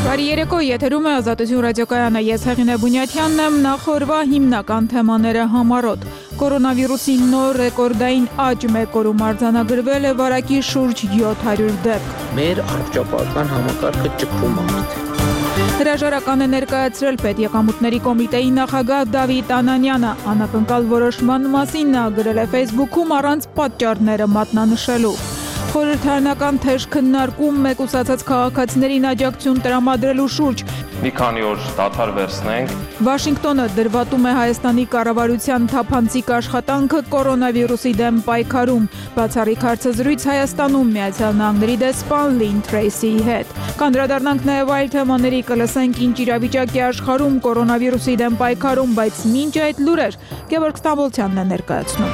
Բարի երեկո, եթերում է Ազատություն ռադիոկայանը, ես Հեղինե Բունյաթյանն եմ, նախորդ հիմնական թեմաները համառոտ։ Կորոնավիրուսի նոր ռեկորդային աճ մեկ օրում արձանագրվել է վարակի շուրջ 700 դեպք։ Մեր առողջապահական համակարգը ճկվում է։ Հրաժարական է ներկայացրել Պետեկամուտների կոմիտեի նախագահ Դավիթ Անանյանը, անակնկալ որոշման մասին նա գրել է Facebook-ում առանց պատճառները մատնանշելու։ Խորհրդարանական թեժ քննարկում մեկուսացած քաղաքացիներին աջակցություն տրամադրելու շուրջ։ Մի քանի օր դադար վերցնենք։ Վաշինգտոնը դրվատում է Հայաստանի կառավարության թափանցիկ աշխատանքը կորոնավիրուսի դեմ պայքարում։ Բացառիկ հարցազրույց Հայաստանում Միացյալ Նահանգների դեսպան Լին Թրեյսիի հետ։ Կանդրադառնանք նաև այլ թեմաների, կլսենք ինչ իրավիճակի աշխարհում կորոնավիրուսի դեմ պայքարում, բայց մինչ այդ լուրեր Գևորգ Ստամբոլցյանն է ներկայացնում։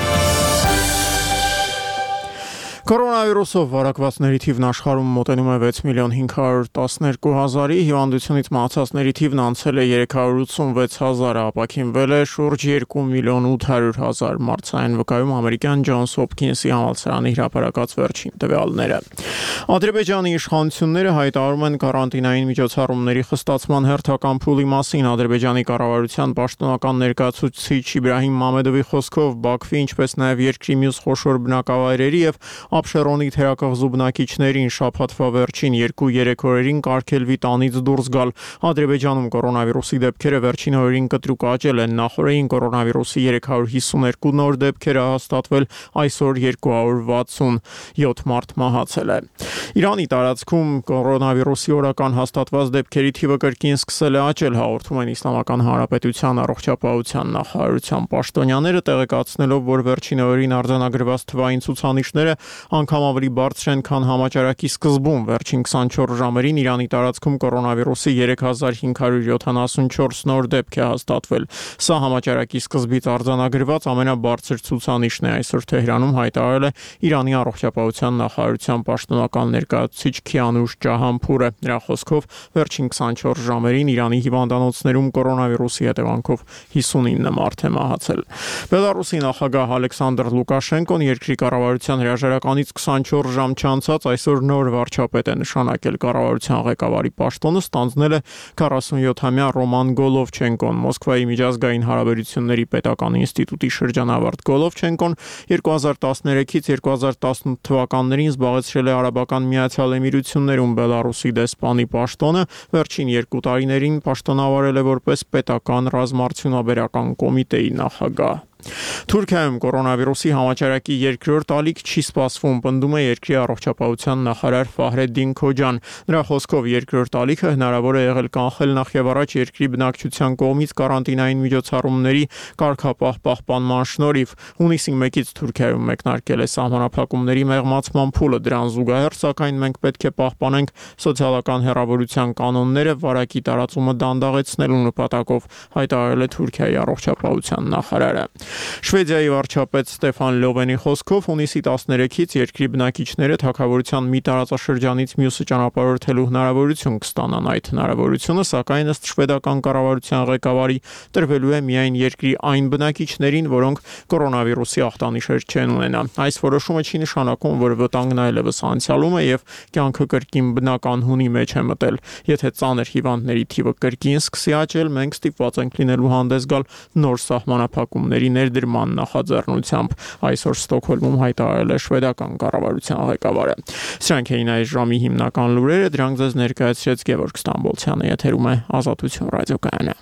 Կորոնավիրուսով վարակվածների թիվն աշխարհում մոտենում է 6.512.000-ի, հիվանդությունից մահացածների թիվն անցել է 386.000-ը, ապաքինվել է շուրջ 2.800.000 մարդային վկայում ամերիկյան Ջոնս Հոփքինսի համալսարանի հրապարակած վերջին տվյալները։ Ադրբեջանի իշխանությունները հայտարարում են կարանտինային միջոցառումների խստացման հերթական փուլի մասին։ Ադրբեջանի կառավարության պաշտոնական ներկայացուցիչ Իբրահիմ Մամեդովի խոսքով Բաքվի, ինչպես նաև երկրի մյուս խոշոր բնակավայրերի եւ Աբշերոնի թերակղզու բնակիչներին շաբաթվա վերջին 2-3 օրերին կարգելվի տանից դուրս գալ։ Ադրբեջանում կորոնավիրուսի դեպքերը վերջին օրերին կտրուկ աճել են։ Նախորդին կորոնավիրուսի 352 նոր դեպքեր հաստատվել, այսօր 267 մարդ մահացել է։ Իրանի տարածքում կորոնավիրուսի օրական հաստատված դեպքերի թիվը կրկին սկսել է աճել, հաղորդում են Իսլամական Հանրապետության առողջապահության նախարարության պաշտոնյաները, տեղեկացնելով, որ վերջին օրերին արձանագրված թվային ցուցանիշները անգամ ավելի բարձր են, քան համաճարակի սկզբում։ Վերջին 24 ժամերին Իրանի տարածքում կորոնավիրուսի 3574 նոր դեպք է հաստատվել։ Սա համաճարակի սկզբից արձանագրված ամենաբարձր ցուցանիշն է, այսօր Թեհրանում հայտարարել է Իրանի առողջապահության նախարարության պաշտոնական ներկայացուցիչ Քիանուշ Ջահանփուրը։ Նրա խոսքով վերջին 24 ժամերին Իրանի հիվանդանոցներում կորոնավիրուսի հետևանքով 59 մարդ է մահացել։ Բելարուսի նախագահ Ալեքսանդր Լուկաշենկոն երկրի կառավարության հրաժարականից 24 ժամ չանցած այսօր նոր վարչապետ է նշանակել։ Կառավարության ղեկավարի պաշտոնը ստանձնել է 47-ամյա Ռոման Գոլովչենկոն։ Մոսկվայի միջազգային հարաբերությունների պետական ինստիտուտի շրջանավարտ Գոլովչենկոն 2013-ից 2018 թվականներին զբաղեցրել է Արաբական Միացյալ Էմիրություններում Բելարուսի դեսպանի պաշտոնը, վերջին 2 տարիներին պաշտոնավարել է որպես պետական ռազմարդյունաբերական կոմիտեի նախագահ։ Թուրքիայում կորոնավիրուսի համաճարակի երկրորդ ալիք չի սպասվում, պնդում է երկրի առողջապահության նախարար Ֆահրեդդին Քոջան։ Նրա խոսքով երկրորդ ալիքը հնարավոր է եղել կանխել նախևառաջ երկրի բնակչության կողմից կարանտինային միջոցառումների կարգապահ պահպանման շնորհիվ։ Հունիսի 1-ից Թուրքիայում մեկնարկել է սահմանափակումների մեղմացման փուլը, դրան զուգահեռ սակայն մենք պետք է պահպանենք սոցիալական հեռավորության կանոնները վարակի տարածումը դանդաղեցնելու նպատակով, հայտարարել է Թուրքիայի առողջապահության նախարարը։ Շվեդիայի վարչապետ Ստեֆան Լովենի խոսքով հունիսի 13-ից երկրի բնակիչները թագավորության մի տարածաշրջանից մյուսը ճանապարհորդելու հնարավորություն կստանան։ Այդ հնարավորությունը, սակայն ըստ շվեդական կառավարության ղեկավարի, տրվելու է միայն երկրի այն բնակիչներին, որոնք կորոնավիրուսի ախտանիշեր չեն ունենա։ Այս որոշումը չի նշանակում, որ վտանգն այլևս անցյալում է եւ կյանքը կրկին բնական հունի մեջ է մտել։ Եթե ծանր հիվանդների թիվը կրկին սկսի աճել, մենք ստիպված ենք լինելու հանդես գալ նոր սահմանափակումների ներդրման նախաձեռնությամբ, այսօր Ստոկհոլմում հայտարարել է շվեդական կառավարության ղեկավարը։ Սրանք էին այս ժամի հիմնական լուրերը, դրանք ձեզ ներկայացրեց Գևորգ Ստամբոլցյանը, եթերում է Ազատություն ռադիոկայանը։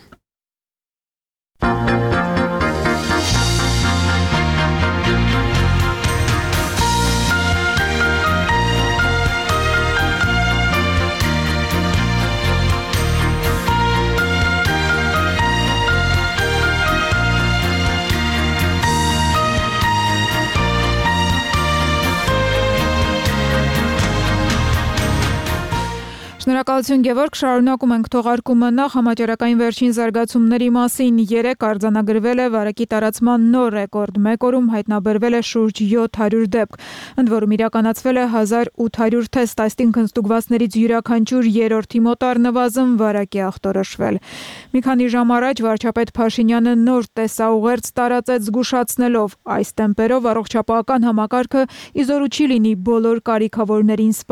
Շնորհակալություն Գևորգ, շարունակում ենք թողարկումը նախ համաճարակային վերջին զարգացումների մասին։ Երեկ արձանագրվել է վարակի տարածման նոր ռեկորդ, մեկ օրում հայտնաբերվել է շուրջ 700 դեպք, ընդ որում իրականացվել է 1800 թեստ, այսինքն ստուգվածներից յուրաքանչյուր երրորդի մոտ առնվազն վարակի ախտորոշվել։ Մի քանի ժամ առաջ վարչապետ Փաշինյանը նոր տեսաուղերձ տարածեց զգուշացնելով, այս տեմպերով առողջապահական համակարգը ի զորու չի լինի բոլոր կարիքավորներին